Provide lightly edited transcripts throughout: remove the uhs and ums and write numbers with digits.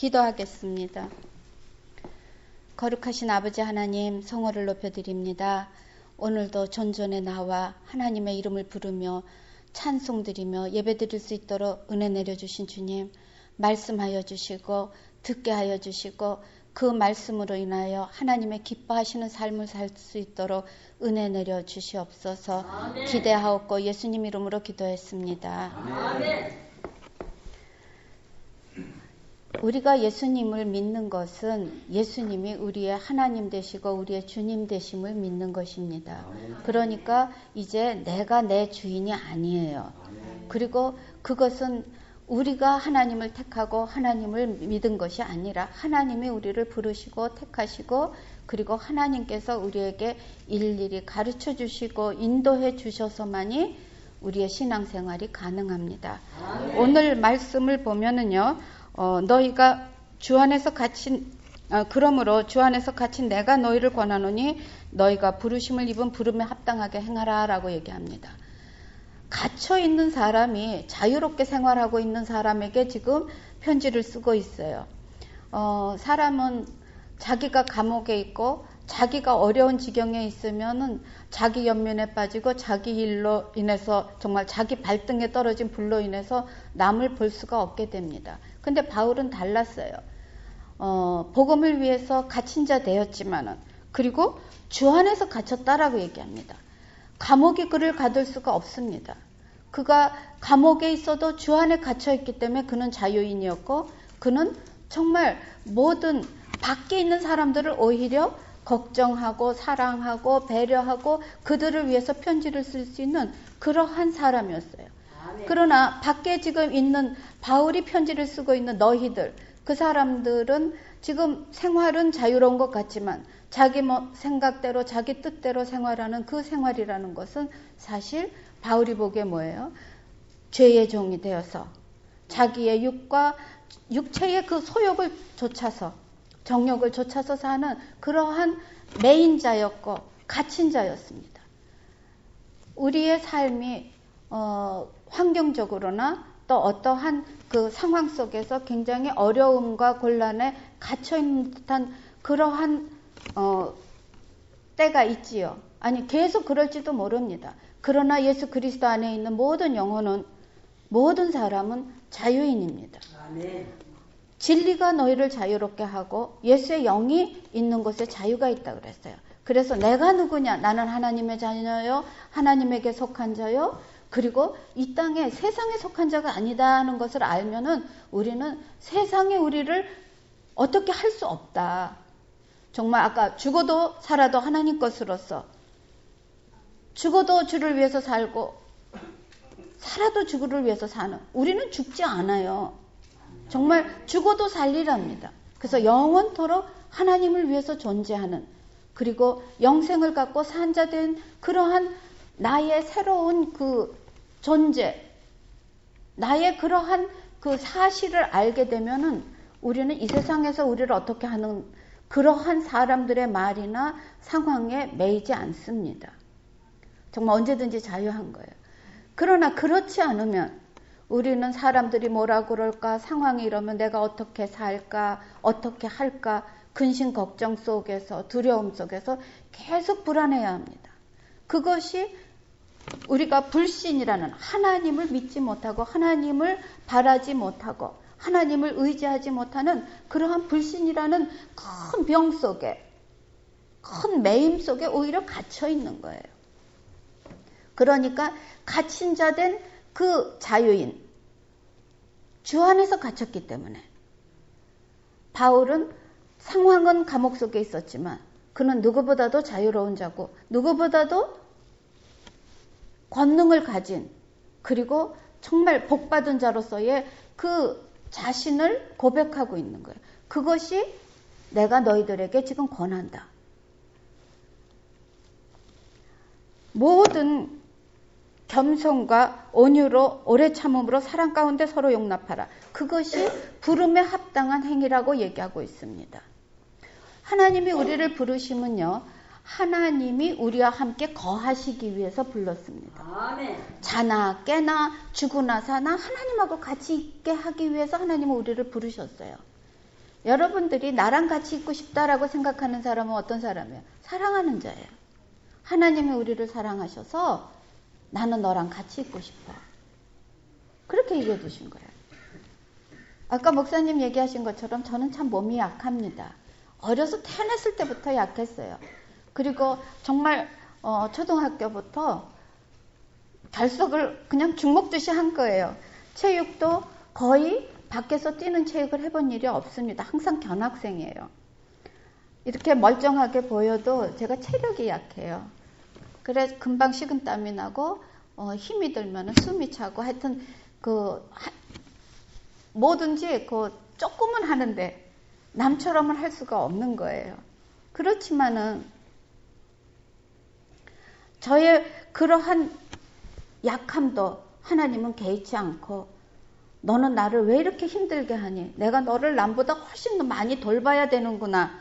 기도하겠습니다. 거룩하신 아버지 하나님, 성호를 높여드립니다. 오늘도 전전에 나와 하나님의 이름을 부르며 찬송드리며 예배드릴 수 있도록 은혜 내려주신 주님, 말씀하여 주시고 듣게 하여 주시고 그 말씀으로 인하여 하나님의 기뻐하시는 삶을 살 수 있도록 은혜 내려 주시옵소서. 아멘. 기대하옵고 예수님 이름으로 기도했습니다. 아멘. 우리가 예수님을 믿는 것은 예수님이 우리의 하나님 되시고 우리의 주님 되심을 믿는 것입니다. 그러니까 이제 내가 내 주인이 아니에요. 그리고 그것은 우리가 하나님을 택하고 하나님을 믿은 것이 아니라 하나님이 우리를 부르시고 택하시고 그리고 하나님께서 우리에게 일일이 가르쳐 주시고 인도해 주셔서만이 우리의 신앙생활이 가능합니다. 오늘 말씀을 보면은요. 너희가 주 안에서 갇힌 그러므로 주 안에서 갇힌 내가 너희를 권하노니 너희가 부르심을 입은 부름에 합당하게 행하라 라고 얘기합니다. 갇혀 있는 사람이 자유롭게 생활하고 있는 사람에게 지금 편지를 쓰고 있어요. 사람은 자기가 감옥에 있고 자기가 어려운 지경에 있으면은 자기 연민에 빠지고 자기 일로 인해서 정말 자기 발등에 떨어진 불로 인해서 남을 볼 수가 없게 됩니다. 근데 바울은 달랐어요. 복음을 위해서 갇힌 자 되었지만은 그리고 주 안에서 갇혔다라고 얘기합니다. 감옥이 그를 가둘 수가 없습니다. 그가 감옥에 있어도 주 안에 갇혀 있기 때문에 그는 자유인이었고 그는 정말 모든 밖에 있는 사람들을 오히려 걱정하고 사랑하고 배려하고 그들을 위해서 편지를 쓸 수 있는 그러한 사람이었어요. 그러나 밖에 지금 있는 바울이 편지를 쓰고 있는 너희들, 그 사람들은 지금 생활은 자유로운 것 같지만 자기 생각대로 자기 뜻대로 생활하는 그 생활이라는 것은 사실 바울이 보기에 뭐예요? 죄의 종이 되어서 자기의 육과 육체의 그 소욕을 좇아서 정욕을 좇아서 사는 그러한 매인자였고 갇힌 자였습니다. 우리의 삶이 환경적으로나 또 어떠한 그 상황 속에서 굉장히 어려움과 곤란에 갇혀있는 듯한 그러한 때가 있지요. 아니 계속 그럴지도 모릅니다. 그러나 예수 그리스도 안에 있는 모든 영혼은 모든 사람은 자유인입니다. 아멘. 진리가 너희를 자유롭게 하고 예수의 영이 있는 곳에 자유가 있다 그랬어요. 그래서 내가 누구냐? 나는 하나님의 자녀요. 하나님에게 속한 자요. 그리고 이 땅에 세상에 속한 자가 아니다는 것을 알면은 우리는 세상에 우리를 어떻게 할 수 없다. 정말 아까 죽어도 살아도 하나님 것으로서 죽어도 주를 위해서 살고 살아도 주를 위해서 사는 우리는 죽지 않아요. 정말 죽어도 살리랍니다. 그래서 영원토록 하나님을 위해서 존재하는 그리고 영생을 갖고 산자된 그러한 나의 새로운 그 존재, 나의 그러한 그 사실을 알게 되면은 우리는 이 세상에서 우리를 어떻게 하는 그러한 사람들의 말이나 상황에 매이지 않습니다. 정말 언제든지 자유한 거예요. 그러나 그렇지 않으면 우리는 사람들이 뭐라 그럴까, 상황이 이러면 내가 어떻게 살까, 어떻게 할까, 근심 걱정 속에서, 두려움 속에서 계속 불안해야 합니다. 그것이 우리가 불신이라는 하나님을 믿지 못하고 하나님을 바라지 못하고 하나님을 의지하지 못하는 그러한 불신이라는 큰 병 속에, 큰 매임 속에 오히려 갇혀 있는 거예요. 그러니까 갇힌 자 된 그 자유인, 주 안에서 갇혔기 때문에 바울은 상황은 감옥 속에 있었지만 그는 누구보다도 자유로운 자고 누구보다도 권능을 가진 그리고 정말 복받은 자로서의 그 자신을 고백하고 있는 거예요. 그것이 내가 너희들에게 지금 권한다. 모든 겸손과 온유로 오래 참음으로 사랑 가운데 서로 용납하라. 그것이 부름에 합당한 행위라고 얘기하고 있습니다. 하나님이 우리를 부르시면요. 하나님이 우리와 함께 거하시기 위해서 불렀습니다. 아멘. 자나 깨나 죽으나 사나 하나님하고 같이 있게 하기 위해서 하나님은 우리를 부르셨어요. 여러분들이 나랑 같이 있고 싶다라고 생각하는 사람은 어떤 사람이에요? 사랑하는 자예요. 하나님이 우리를 사랑하셔서 나는 너랑 같이 있고 싶어. 그렇게 얘기해 주신 거예요. 아까 목사님 얘기하신 것처럼 저는 참 몸이 약합니다. 어려서 태어났을 때부터 약했어요. 그리고 정말 초등학교부터 결석을 그냥 죽먹듯이 한 거예요. 체육도 거의 밖에서 뛰는 체육을 해본 일이 없습니다. 항상 견학생이에요. 이렇게 멀쩡하게 보여도 제가 체력이 약해요. 그래서 금방 식은땀이 나고 힘이 들면 숨이 차고 하여튼 뭐든지 조금은 하는데 남처럼은 할 수가 없는 거예요. 그렇지만은 저의 그러한 약함도 하나님은 개의치 않고 너는 나를 왜 이렇게 힘들게 하니? 내가 너를 남보다 훨씬 더 많이 돌봐야 되는구나.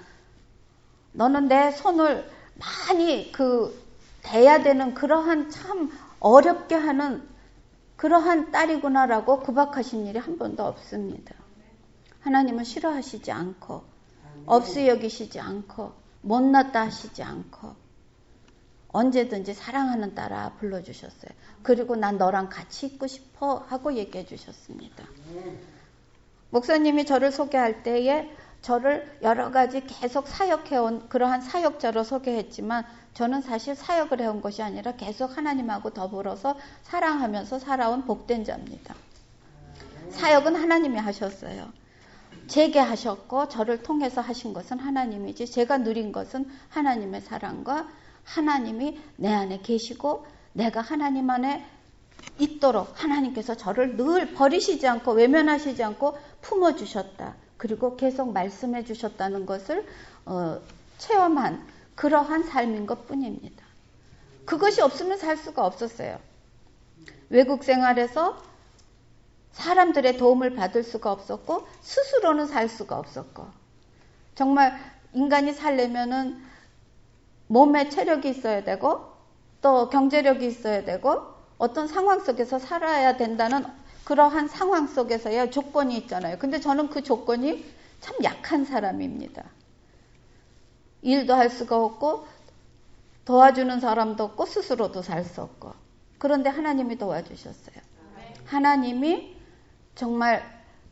너는 내 손을 많이 대야 되는 그러한 참 어렵게 하는 그러한 딸이구나라고 구박하신 일이 한 번도 없습니다. 하나님은 싫어하시지 않고 없이 여기시지 않고 못났다 하시지 않고 언제든지 사랑하는 딸아 불러주셨어요. 그리고 난 너랑 같이 있고 싶어 하고 얘기해 주셨습니다. 목사님이 저를 소개할 때에 저를 여러 가지 계속 사역해온 그러한 사역자로 소개했지만 저는 사실 사역을 해온 것이 아니라 계속 하나님하고 더불어서 사랑하면서 살아온 복된 자입니다. 사역은 하나님이 하셨어요. 제게 하셨고 저를 통해서 하신 것은 하나님이지 제가 누린 것은 하나님의 사랑과 하나님이 내 안에 계시고 내가 하나님 안에 있도록 하나님께서 저를 늘 버리시지 않고 외면하시지 않고 품어주셨다. 그리고 계속 말씀해 주셨다는 것을 체험한 그러한 삶인 것뿐입니다. 그것이 없으면 살 수가 없었어요. 외국 생활에서 사람들의 도움을 받을 수가 없었고 스스로는 살 수가 없었고 정말 인간이 살려면은 몸에 체력이 있어야 되고 또 경제력이 있어야 되고 어떤 상황 속에서 살아야 된다는 그러한 상황 속에서의 조건이 있잖아요. 근데 저는 그 조건이 참 약한 사람입니다. 일도 할 수가 없고 도와주는 사람도 없고 스스로도 살 수 없고 그런데 하나님이 도와주셨어요. 하나님이 정말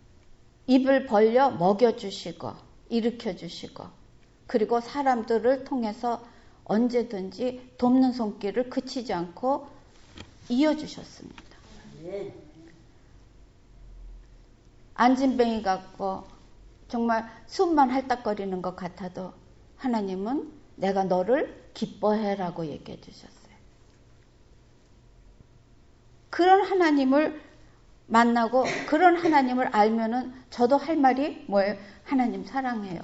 입을 벌려 먹여주시고 일으켜주시고 그리고 사람들을 통해서 언제든지 돕는 손길을 그치지 않고 이어주셨습니다. 안진뱅이 같고 정말 숨만 할딱거리는 것 같아도 하나님은 내가 너를 기뻐해라고 얘기해 주셨어요. 그런 하나님을 만나고 그런 하나님을 알면은 저도 할 말이 뭐예요? 하나님 사랑해요.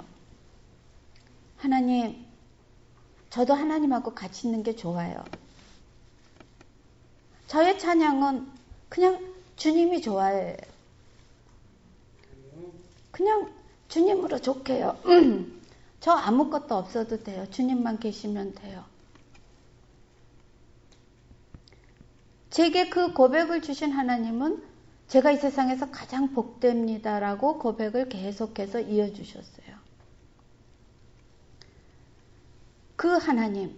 하나님, 저도 하나님하고 같이 있는 게 좋아요. 저의 찬양은 그냥 주님이 좋아해요. 그냥 주님으로 좋게요. 저 아무것도 없어도 돼요. 주님만 계시면 돼요. 제게 그 고백을 주신 하나님은 제가 이 세상에서 가장 복됩니다라고 고백을 계속해서 이어주셨어요. 그 하나님,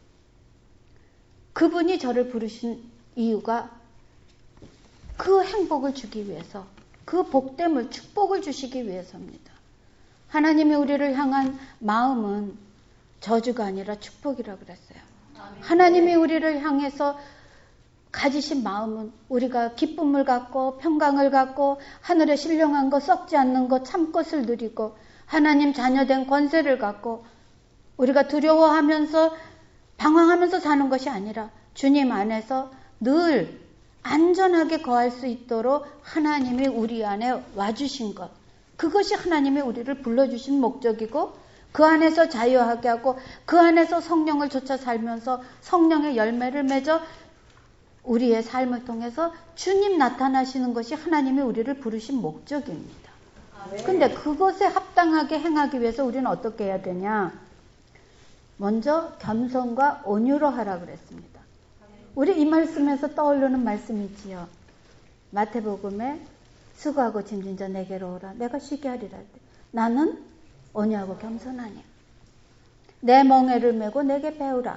그분이 저를 부르신 이유가 그 행복을 주기 위해서, 그 복됨을, 축복을 주시기 위해서입니다. 하나님이 우리를 향한 마음은 저주가 아니라 축복이라고 그랬어요. 하나님이 우리를 향해서 가지신 마음은 우리가 기쁨을 갖고 평강을 갖고 하늘에 신령한 것 썩지 않는 것 참것을 누리고 하나님 자녀된 권세를 갖고 우리가 두려워하면서 방황하면서 사는 것이 아니라 주님 안에서 늘 안전하게 거할 수 있도록 하나님이 우리 안에 와주신 것, 그것이 하나님이 우리를 불러주신 목적이고 그 안에서 자유하게 하고 그 안에서 성령을 쫓아 살면서 성령의 열매를 맺어 우리의 삶을 통해서 주님 나타나시는 것이 하나님이 우리를 부르신 목적입니다. 근데 그것에 합당하게 행하기 위해서 우리는 어떻게 해야 되냐? 먼저 겸손과 온유로 하라 그랬습니다. 우리 이 말씀에서 떠오르는 말씀이지요. 마태복음에 수고하고 짐진 자 내게로 오라. 내가 쉬게 하리라 할 때. 나는 온유하고 겸손하니 내 멍에를 메고 내게 배우라.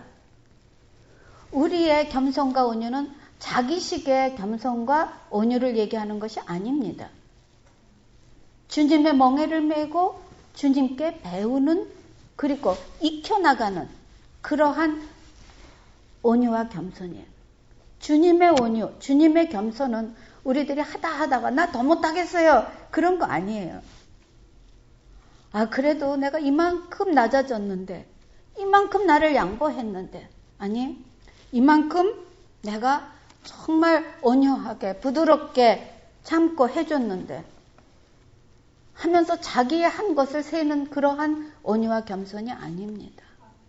우리의 겸손과 온유는 자기식의 겸손과 온유를 얘기하는 것이 아닙니다. 주님의 멍에를 메고 주님께 배우는, 그리고 익혀나가는 그러한 온유와 겸손이에요. 주님의 온유, 주님의 겸손은 우리들이 하다가 나 더 못하겠어요, 그런 거 아니에요. 그래도 내가 이만큼 낮아졌는데, 이만큼 나를 양보했는데, 아니, 이만큼 내가 정말 온유하게 부드럽게 참고 해줬는데 하면서 자기의 한 것을 세는 그러한 온유와 겸손이 아닙니다.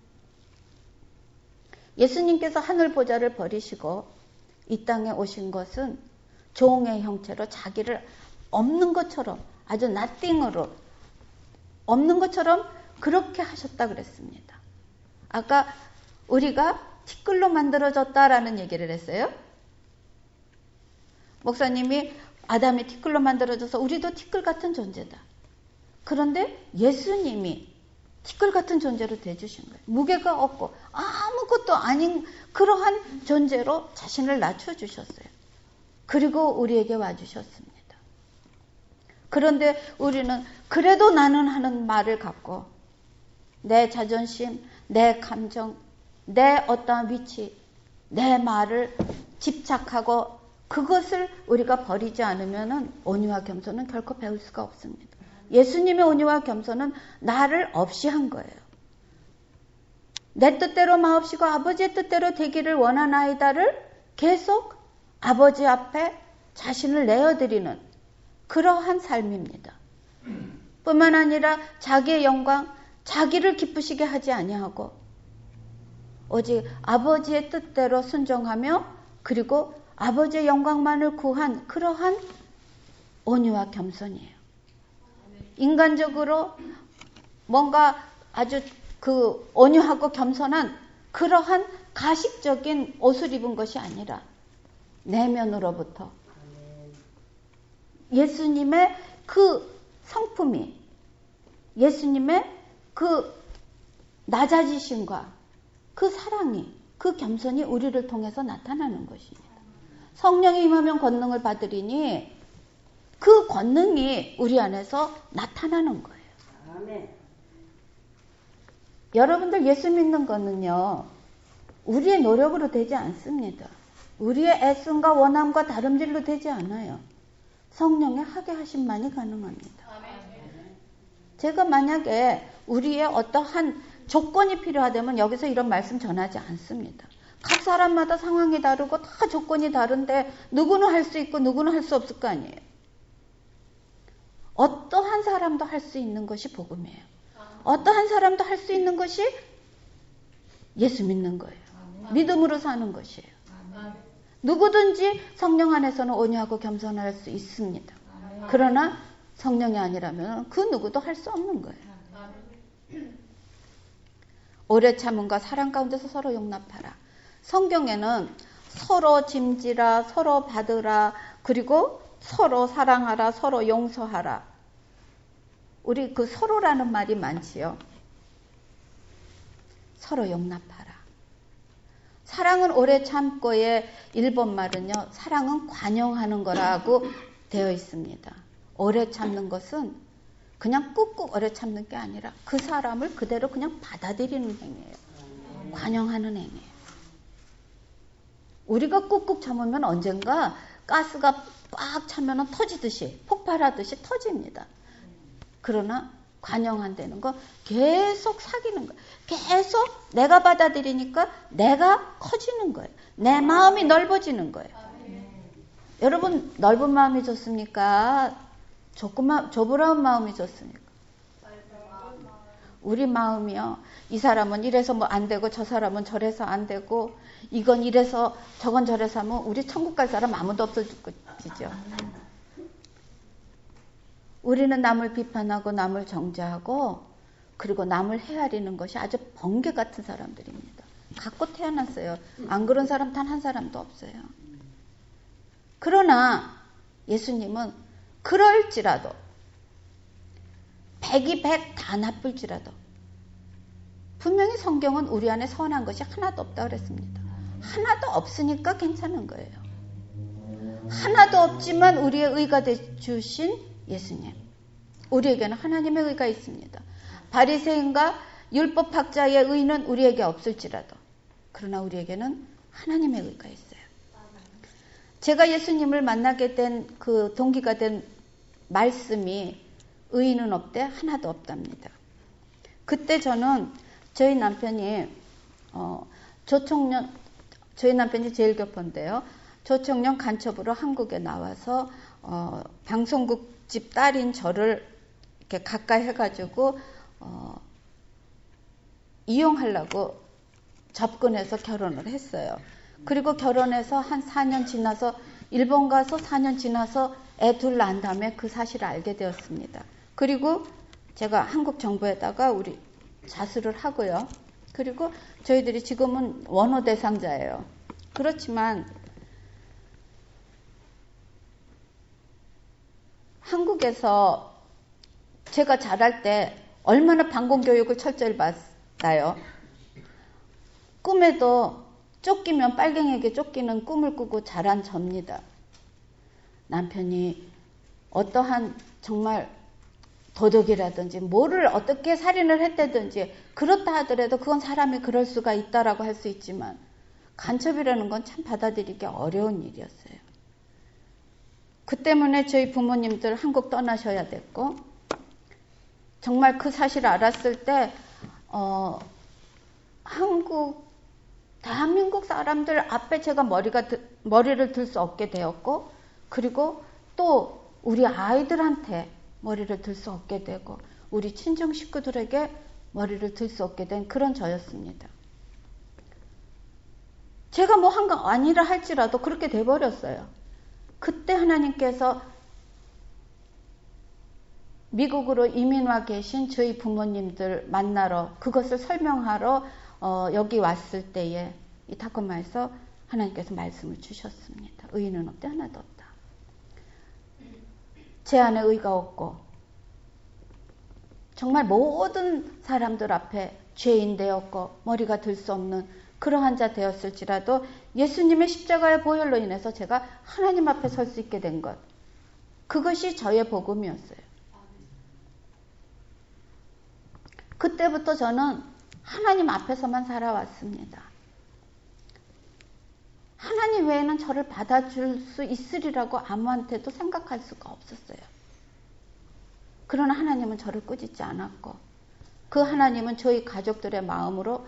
예수님께서 하늘 보좌를 버리시고 이 땅에 오신 것은 종의 형체로 자기를 없는 것처럼, 아주 nothing으로 없는 것처럼 그렇게 하셨다 그랬습니다. 아까 우리가 티끌로 만들어졌다라는 얘기를 했어요. 목사님이 아담이 티끌로 만들어져서 우리도 티끌 같은 존재다. 그런데 예수님이 티끌 같은 존재로 돼주신 거예요. 무게가 없고 아무것도 아닌 그러한 존재로 자신을 낮춰주셨어요. 그리고 우리에게 와주셨습니다. 그런데 우리는 그래도 나는 하는 말을 갖고 내 자존심, 내 감정, 내 어떠한 위치, 내 말을 집착하고 그것을 우리가 버리지 않으면 온유와 겸손은 결코 배울 수가 없습니다. 예수님의 온유와 겸손은 나를 없이 한 거예요. 내 뜻대로 마옵시고 아버지의 뜻대로 되기를 원하나이다를 계속 아버지 앞에 자신을 내어드리는 그러한 삶입니다. 뿐만 아니라 자기의 영광, 자기를 기쁘시게 하지 아니하고 오직 아버지의 뜻대로 순종하며 그리고 아버지의 영광만을 구한 그러한 온유와 겸손이에요. 인간적으로 뭔가 아주 그 온유하고 겸손한 그러한 가식적인 옷을 입은 것이 아니라 내면으로부터 예수님의 그 성품이, 예수님의 그 낮아지심과 그 사랑이, 그 겸손이 우리를 통해서 나타나는 것입니다. 성령이 임하면 권능을 받으리니 그 권능이 우리 안에서 나타나는 거예요. 아멘. 여러분들 예수 믿는 거는요, 우리의 노력으로 되지 않습니다. 우리의 애씀과 원함과 다름질로 되지 않아요. 성령의 하게 하심만이 가능합니다. 아멘. 제가 만약에 우리의 어떠한 조건이 필요하다면 여기서 이런 말씀 전하지 않습니다. 각 사람마다 상황이 다르고 다 조건이 다른데 누구는 할 수 있고 누구는 할 수 없을 거 아니에요. 어떠한 사람도 할 수 있는 것이 복음이에요. 어떠한 사람도 할 수 있는 것이 예수 믿는 거예요. 믿음으로 사는 것이에요. 누구든지 성령 안에서는 온유하고 겸손할 수 있습니다. 그러나 성령이 아니라면 그 누구도 할 수 없는 거예요. 오래 참음과 사랑 가운데서 서로 용납하라. 성경에는 서로 짐지라, 서로 받으라, 그리고 서로 사랑하라, 서로 용서하라. 우리 그 서로라는 말이 많지요. 서로 용납하라. 사랑은 오래 참고의 일본 말은요, 사랑은 관용하는 거라고 되어 있습니다. 오래 참는 것은 그냥 꾹꾹 오래 참는 게 아니라 그 사람을 그대로 그냥 받아들이는 행위예요. 관용하는 행위예요. 우리가 꾹꾹 참으면 언젠가 가스가 꽉 차면 터지듯이, 폭발하듯이 터집니다. 그러나 관용한다는 거 계속 사귀는 거예요. 계속 내가 받아들이니까 내가 커지는 거예요. 내 마음이 넓어지는 거예요. 여러분, 넓은 마음이 좋습니까? 좁으라운 마음이 좋습니까? 우리 마음이요, 이 사람은 이래서 뭐 안 되고 저 사람은 저래서 안 되고 이건 이래서 저건 저래서 하면 우리 천국 갈 사람 아무도 없어지죠. 우리는 남을 비판하고 남을 정죄하고 그리고 남을 헤아리는 것이 아주 번개 같은 사람들입니다. 갖고 태어났어요. 안 그런 사람 단 한 사람도 없어요. 그러나 예수님은 그럴지라도 백이 백 다 나쁠지라도 분명히 성경은 우리 안에 선한 것이 하나도 없다 그랬습니다. 하나도 없으니까 괜찮은 거예요. 하나도 없지만 우리의 의가 되주신 예수님. 우리에게는 하나님의 의가 있습니다. 바리새인과 율법학자의 의는 우리에게 없을지라도 그러나 우리에게는 하나님의 의가 있어요. 제가 예수님을 만나게 된 그 동기가 된 말씀이 의인은 없대 하나도 없답니다. 그때 저는 저희 남편이 저희 남편이 제일 교포인데요. 조청년 간첩으로 한국에 나와서 방송국 집 딸인 저를 이렇게 가까이 해가지고 이용하려고 접근해서 결혼을 했어요. 그리고 결혼해서 한 4년 지나서 일본 가서 4년 지나서 애 둘 낳은 다음에 그 사실을 알게 되었습니다. 그리고 제가 한국 정부에다가 우리 자수를 하고요. 그리고 저희들이 지금은 원호 대상자예요. 그렇지만 한국에서 제가 자랄 때 얼마나 방공교육을 철저히 받아요. 꿈에도 쫓기면 빨갱이에게 쫓기는 꿈을 꾸고 자란 접니다. 남편이 어떠한 정말 도둑이라든지 뭐를 어떻게 살인을 했다든지 그렇다 하더라도 그건 사람이 그럴 수가 있다라고 할 수 있지만 간첩이라는 건 참 받아들이기 어려운 일이었어요. 그 때문에 저희 부모님들 한국 떠나셔야 됐고 정말 그 사실을 알았을 때 대한민국 사람들 앞에 제가 머리를 들 수 없게 되었고 그리고 또 우리 아이들한테 머리를 들 수 없게 되고 우리 친정 식구들에게 머리를 들 수 없게 된 그런 저였습니다. 제가 뭐 한 거 아니라 할지라도 그렇게 돼버렸어요. 그때 하나님께서 미국으로 이민 와 계신 저희 부모님들 만나러 그것을 설명하러 여기 왔을 때에 이 타코마에서 하나님께서 말씀을 주셨습니다. 의인은 없대 하나도 없다. 제 안에 의가 없고 정말 모든 사람들 앞에 죄인 되었고 머리가 들 수 없는 그러한 자 되었을지라도 예수님의 십자가의 보혈로 인해서 제가 하나님 앞에 설 수 있게 된 것. 그것이 저의 복음이었어요. 그때부터 저는 하나님 앞에서만 살아왔습니다. 하나님 외에는 저를 받아줄 수 있으리라고 아무한테도 생각할 수가 없었어요. 그러나 하나님은 저를 꾸짖지 않았고 그 하나님은 저희 가족들의 마음으로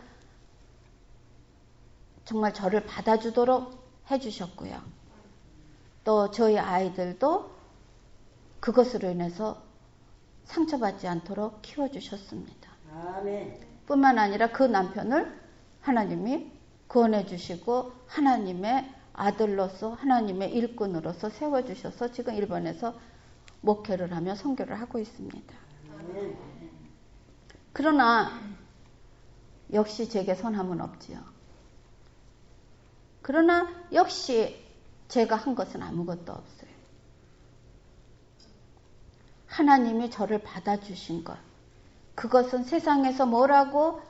정말 저를 받아주도록 해주셨고요. 또 저희 아이들도 그것으로 인해서 상처받지 않도록 키워주셨습니다. 아멘. 뿐만 아니라 그 남편을 하나님이 구원해 주시고 하나님의 아들로서 하나님의 일꾼으로서 세워주셔서 지금 일본에서 목회를 하며 선교를 하고 있습니다. 아멘. 그러나 역시 제게 선함은 없지요. 그러나 역시 제가 한 것은 아무것도 없어요. 하나님이 저를 받아주신 것. 그것은 세상에서 뭐라고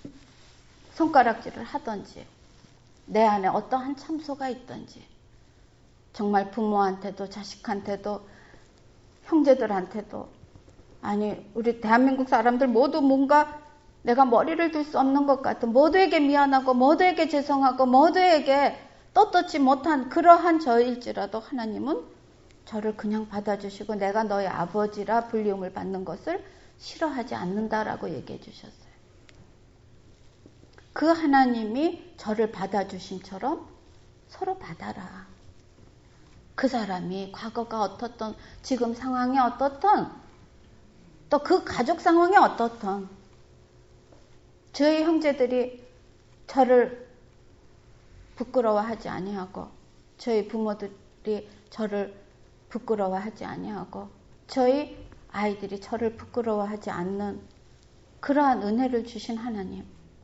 손가락질을 하든지 내 안에 어떠한 참소가 있든지 정말 부모한테도 자식한테도 형제들한테도 아니 우리 대한민국 사람들 모두 뭔가 내가 머리를 들 수 없는 것 같은 모두에게 미안하고 모두에게 죄송하고 모두에게 떳떳지 못한 그러한 저일지라도 하나님은 저를 그냥 받아주시고 내가 너의 아버지라 불리움을 받는 것을 싫어하지 않는다라고 얘기해 주셨어요. 그 하나님이 저를 받아주심처럼 서로 받아라. 그 사람이 과거가 어떻든 지금 상황이 어떻든 또 그 가족 상황이 어떻든 저희 형제들이 저를 부끄러워하지 아니하고 저희 부모들이 저를 부끄러워하지 아니하고 저희 아이들이 저를 부끄러워하지 않는 그러한 은혜를 주신 하나님.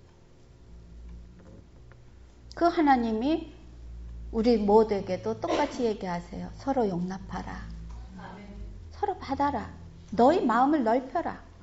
그 하나님이 우리 모두에게도 똑같이 얘기하세요. 서로 용납하라. 서로 받아라. 너희 마음을 넓혀라.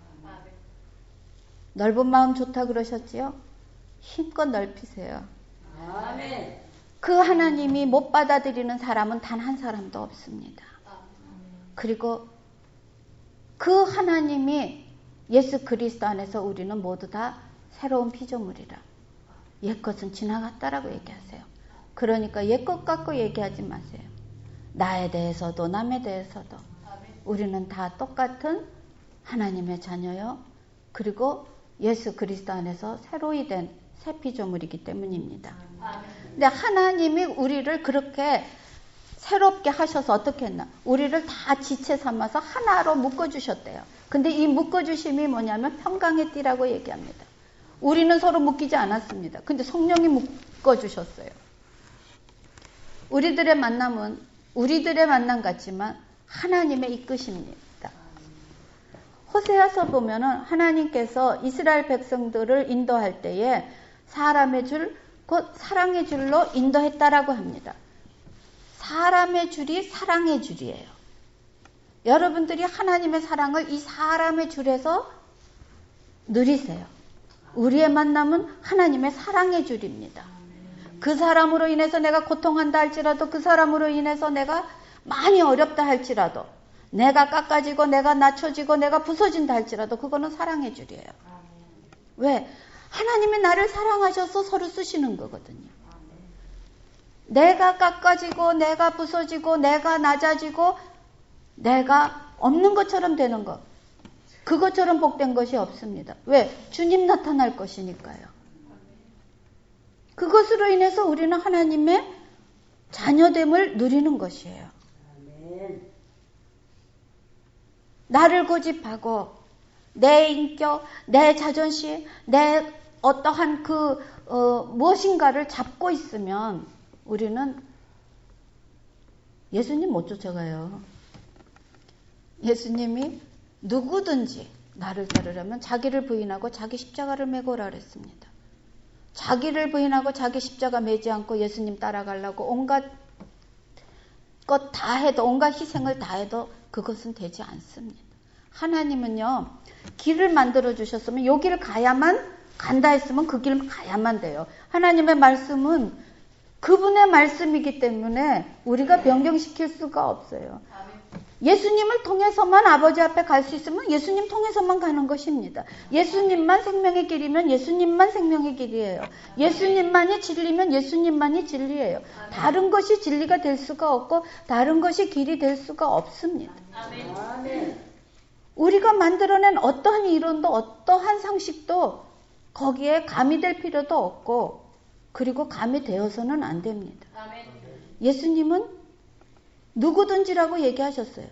넓은 마음 좋다 그러셨지요? 힘껏 넓히세요. 아멘. 그 하나님이 못 받아들이는 사람은 단 한 사람도 없습니다. 그리고 그 하나님이 예수 그리스도 안에서 우리는 모두 다 새로운 피조물이라. 옛것은 지나갔다라고 얘기하세요. 그러니까 옛것 갖고 얘기하지 마세요. 나에 대해서도 남에 대해서도 우리는 다 똑같은 하나님의 자녀요. 그리고 예수 그리스도 안에서 새로이 된 새 피조물이기 때문입니다. 근데 하나님이 우리를 그렇게 새롭게 하셔서 어떻게 했나? 우리를 다 지체 삼아서 하나로 묶어주셨대요. 근데 이 묶어주심이 뭐냐면 평강의 띠라고 얘기합니다. 우리는 서로 묶이지 않았습니다. 근데 성령이 묶어주셨어요. 우리들의 만남은 우리들의 만남 같지만 하나님의 이끄십니다. 호세아서 보면은 하나님께서 이스라엘 백성들을 인도할 때에 사람의 줄, 곧 사랑의 줄로 인도했다라고 합니다. 사람의 줄이 사랑의 줄이에요. 여러분들이 하나님의 사랑을 이 사람의 줄에서 누리세요. 우리의 만남은 하나님의 사랑의 줄입니다. 그 사람으로 인해서 내가 고통한다 할지라도, 그 사람으로 인해서 내가 많이 어렵다 할지라도, 내가 깎아지고 내가 낮춰지고 내가 부서진다 할지라도 그거는 사랑의 줄이에요. 왜? 하나님이 나를 사랑하셔서 서로 쓰시는 거거든요. 내가 깎아지고 내가 부서지고 내가 낮아지고 내가 없는 것처럼 되는 것, 그것처럼 복된 것이 없습니다. 왜? 주님 나타날 것이니까요. 그것으로 인해서 우리는 하나님의 자녀됨을 누리는 것이에요. 나를 고집하고 내 인격, 내 자존심, 내 어떠한 무엇인가를 잡고 있으면 우리는 예수님 못 쫓아가요. 예수님이 누구든지 나를 따르려면 자기를 부인하고 자기 십자가를 메고 오라 그랬습니다. 자기를 부인하고 자기 십자가 매지 않고 예수님 따라가려고 온갖 것 다 해도, 온갖 희생을 다 해도 그것은 되지 않습니다. 하나님은요, 길을 만들어 주셨으면 요 길을 가야만 간다 했으면 그 길 가야만 돼요. 하나님의 말씀은 그분의 말씀이기 때문에 우리가 변경시킬 수가 없어요. 예수님을 통해서만 아버지 앞에 갈 수 있으면 예수님 통해서만 가는 것입니다. 예수님만 생명의 길이면 예수님만 생명의 길이에요. 예수님만이 진리면 예수님만이 진리예요. 다른 것이 진리가 될 수가 없고 다른 것이 길이 될 수가 없습니다. 우리가 만들어낸 어떠한 이론도 어떠한 상식도 거기에 가미될 필요도 없고, 그리고 가미되어서는 안 됩니다. 예수님은 누구든지라고 얘기하셨어요.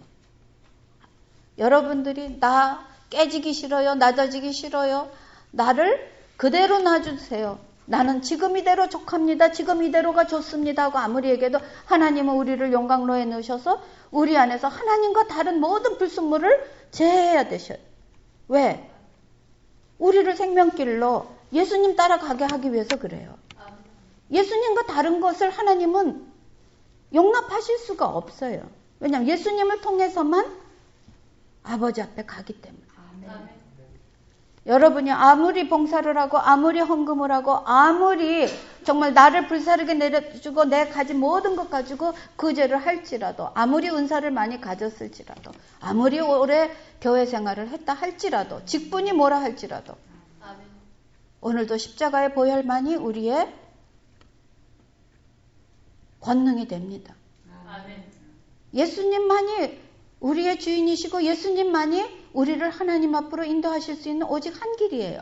여러분들이 나 깨지기 싫어요, 낮아지기 싫어요, 나를 그대로 놔주세요. 나는 지금 이대로 족합니다, 지금 이대로가 좋습니다 하고 아무리 얘기해도 하나님은 우리를 용광로에 넣으셔서 우리 안에서 하나님과 다른 모든 불순물을 제해야 되셔요. 왜? 우리를 생명길로 예수님 따라가게 하기 위해서 그래요. 예수님과 다른 것을 하나님은 용납하실 수가 없어요. 왜냐하면 예수님을 통해서만 아버지 앞에 가기 때문에. 여러분이 아무리 봉사를 하고 아무리 헌금을 하고 아무리 정말 나를 불사르게 내려주고 내 가진 모든 것 가지고 구제를 할지라도, 아무리 은사를 많이 가졌을지라도, 아무리 오래 교회 생활을 했다 할지라도, 직분이 뭐라 할지라도, 오늘도 십자가의 보혈만이 우리의 권능이 됩니다. 예수님만이 우리의 주인이시고 예수님만이 우리를 하나님 앞으로 인도하실 수 있는 오직 한 길이에요.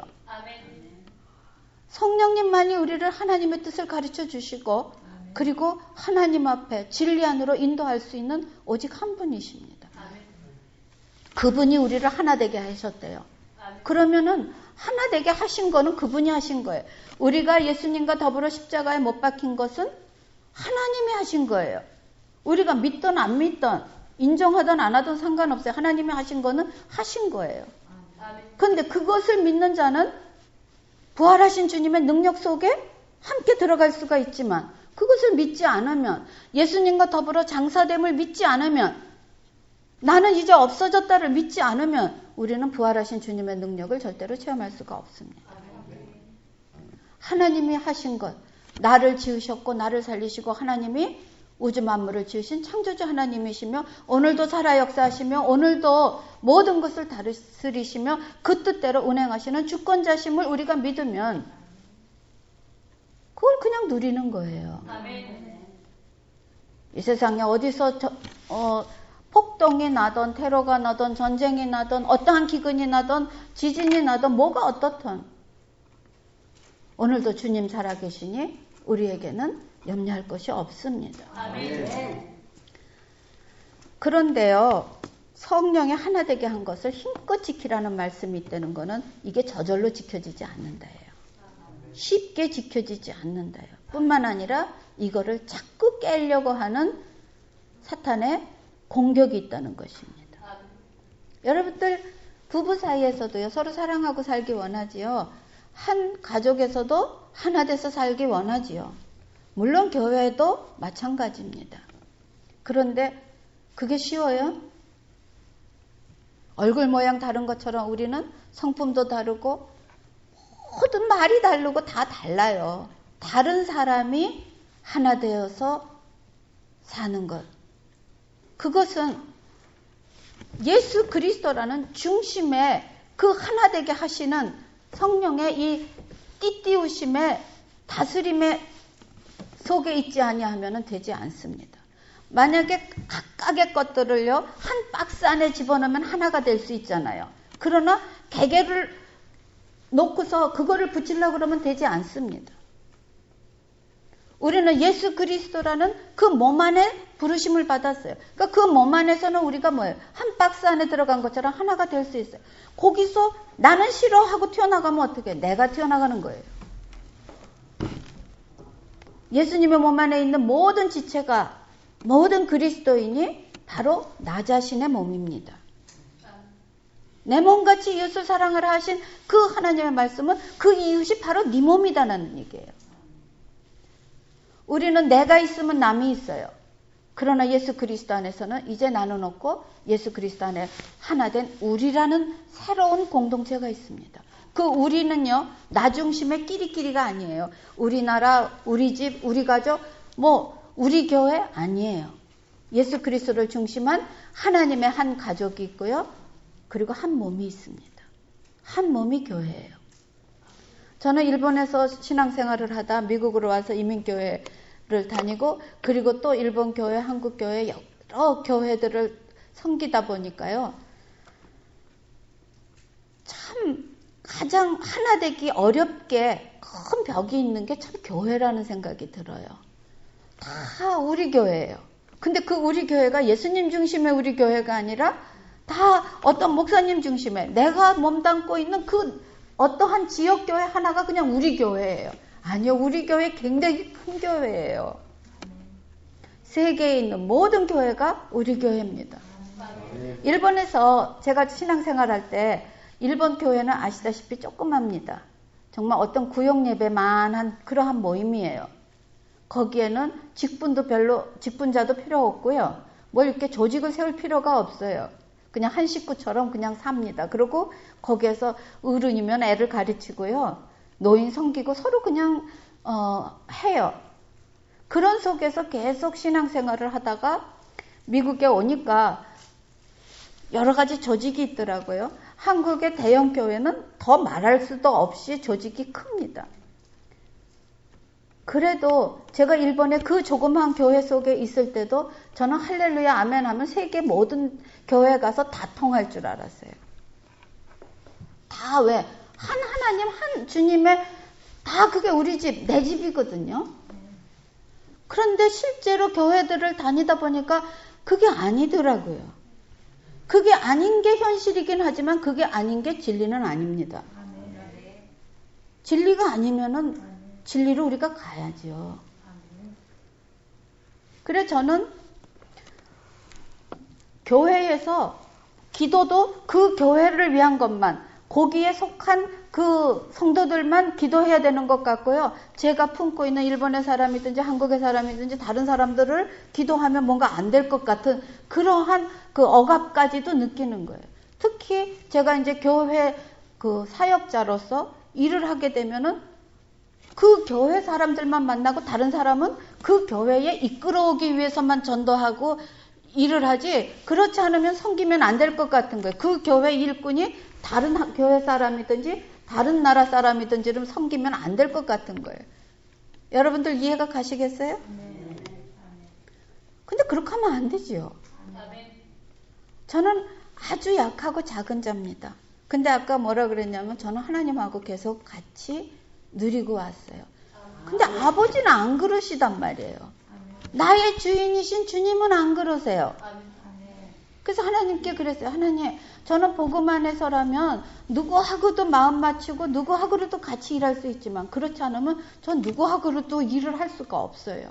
성령님만이 우리를 하나님의 뜻을 가르쳐 주시고 그리고 하나님 앞에 진리 안으로 인도할 수 있는 오직 한 분이십니다. 그분이 우리를 하나 되게 하셨대요. 그러면은 하나 되게 하신 거는 그분이 하신 거예요. 우리가 예수님과 더불어 십자가에 못 박힌 것은 하나님이 하신 거예요. 우리가 믿든 안 믿든 인정하든 안 하든 상관없어요. 하나님이 하신 거는 하신 거예요. 그런데 그것을 믿는 자는 부활하신 주님의 능력 속에 함께 들어갈 수가 있지만, 그것을 믿지 않으면, 예수님과 더불어 장사됨을 믿지 않으면, 나는 이제 없어졌다를 믿지 않으면 우리는 부활하신 주님의 능력을 절대로 체험할 수가 없습니다. 하나님이 하신 것, 나를 지으셨고 나를 살리시고 하나님이 우주 만물을 지으신 창조주 하나님이시며 오늘도 살아 역사하시며 오늘도 모든 것을 다스리시며 그 뜻대로 운행하시는 주권자심을 우리가 믿으면 그걸 그냥 누리는 거예요. 이 세상에 어디서 폭동이 나던 테러가 나던 전쟁이 나던 어떠한 기근이 나던 지진이 나던 뭐가 어떻든 오늘도 주님 살아계시니 우리에게는 염려할 것이 없습니다. 그런데요, 성령이 하나 되게 한 것을 힘껏 지키라는 말씀이 있다는 것은 이게 저절로 지켜지지 않는다예요. 쉽게 지켜지지 않는다예요. 뿐만 아니라 이거를 자꾸 깨려고 하는 사탄의 공격이 있다는 것입니다. 여러분들 부부 사이에서도요, 서로 사랑하고 살기 원하지요. 한 가족에서도 하나 돼서 살기 원하지요. 물론 교회도 마찬가지입니다. 그런데 그게 쉬워요? 얼굴 모양 다른 것처럼 우리는 성품도 다르고 모든 말이 다르고 다 달라요. 다른 사람이 하나 되어서 사는 것. 그것은 예수 그리스도라는 중심에 그 하나 되게 하시는 성령의 이 띠띠우심의 다스림의 속에 있지 아니하면 되지 않습니다. 만약에 각각의 것들을요 한 박스 안에 집어넣으면 하나가 될 수 있잖아요. 그러나 개개를 놓고서 그거를 붙이려고 그러면 되지 않습니다. 우리는 예수 그리스도라는 그 몸 안에 부르심을 받았어요. 그러니까 그 몸 안에서는 우리가 뭐예요? 한 박스 안에 들어간 것처럼 하나가 될 수 있어요. 거기서 나는 싫어하고 튀어나가면 어떻게 해요? 내가 튀어나가는 거예요. 예수님의 몸 안에 있는 모든 지체가 모든 그리스도인이 바로 나 자신의 몸입니다. 내 몸같이 이웃을 사랑하라 하신 그 하나님의 말씀은 그 이웃이 바로 네 몸이다라는 얘기예요. 우리는 내가 있으면 남이 있어요. 그러나 예수 그리스도 안에서는 이제 나는 없고 예수 그리스도 안에 하나 된 우리라는 새로운 공동체가 있습니다. 그 우리는요, 나 중심의 끼리끼리가 아니에요. 우리나라, 우리 집, 우리 가족, 우리 교회 아니에요. 예수 그리스도를 중심한 하나님의 한 가족이 있고요. 그리고 한 몸이 있습니다. 한 몸이 교회예요. 저는 일본에서 신앙생활을 하다 미국으로 와서 이민교회를 다니고 그리고 또 일본 교회, 한국 교회 여러 교회들을 섬기다 보니까요. 참 가장 하나 되기 어렵게 큰 벽이 있는 게 참 교회라는 생각이 들어요. 다 우리 교회예요. 근데 그 우리 교회가 예수님 중심의 우리 교회가 아니라 다 어떤 목사님 중심의 내가 몸담고 있는 그 어떠한 지역교회 하나가 그냥 우리 교회예요. 아니요, 우리 교회 굉장히 큰 교회예요. 세계에 있는 모든 교회가 우리 교회입니다. 일본에서 제가 신앙생활할 때 일본 교회는 아시다시피 조그맣니다. 정말 어떤 구역 예배만한 그러한 모임이에요. 거기에는 직분자도 필요 없고요. 뭘 이렇게 조직을 세울 필요가 없어요. 그냥 한 식구처럼 그냥 삽니다. 그리고 거기에서 어른이면 애를 가르치고요. 노인 섬기고 서로 그냥 해요. 그런 속에서 계속 신앙생활을 하다가 미국에 오니까 여러 가지 조직이 있더라고요. 한국의 대형 교회는 더 말할 수도 없이 조직이 큽니다. 그래도 제가 일본의 그 조그마한 교회 속에 있을 때도 저는 할렐루야 아멘 하면 세계 모든 교회에 가서 다 통할 줄 알았어요. 다 왜? 한 하나님, 한 주님의 다 그게 우리 집, 내 집이거든요. 그런데 실제로 교회들을 다니다 보니까 그게 아니더라고요. 그게 아닌 게 현실이긴 하지만 그게 아닌 게 진리는 아닙니다. 진리가 아니면은 진리로 우리가 가야죠. 그래 저는 교회에서 기도도 그 교회를 위한 것만, 거기에 속한 그 성도들만 기도해야 되는 것 같고요. 제가 품고 있는 일본의 사람이든지 한국의 사람이든지 다른 사람들을 기도하면 뭔가 안 될 것 같은 그러한 그 억압까지도 느끼는 거예요. 특히 제가 이제 교회 그 사역자로서 일을 하게 되면은 그 교회 사람들만 만나고 다른 사람은 그 교회에 이끌어오기 위해서만 전도하고 일을 하지, 그렇지 않으면 섬기면 안 될 것 같은 거예요. 그 교회 일꾼이 다른 교회 사람이든지 다른 나라 사람이든지를 섬기면 안 될 것 같은 거예요. 여러분들 이해가 가시겠어요? 근데 그렇게 하면 안 되지요. 저는 아주 약하고 작은 자입니다. 근데 아까 뭐라 그랬냐면 저는 하나님하고 계속 같이 누리고 왔어요. 근데 아버지는 안 그러시단 말이에요. 나의 주인이신 주님은 안 그러세요. 그래서 하나님께 그랬어요. 하나님, 저는 복음 안에서라면 누구하고도 마음 맞추고 누구하고도 같이 일할 수 있지만 그렇지 않으면 전 누구하고도 일을 할 수가 없어요.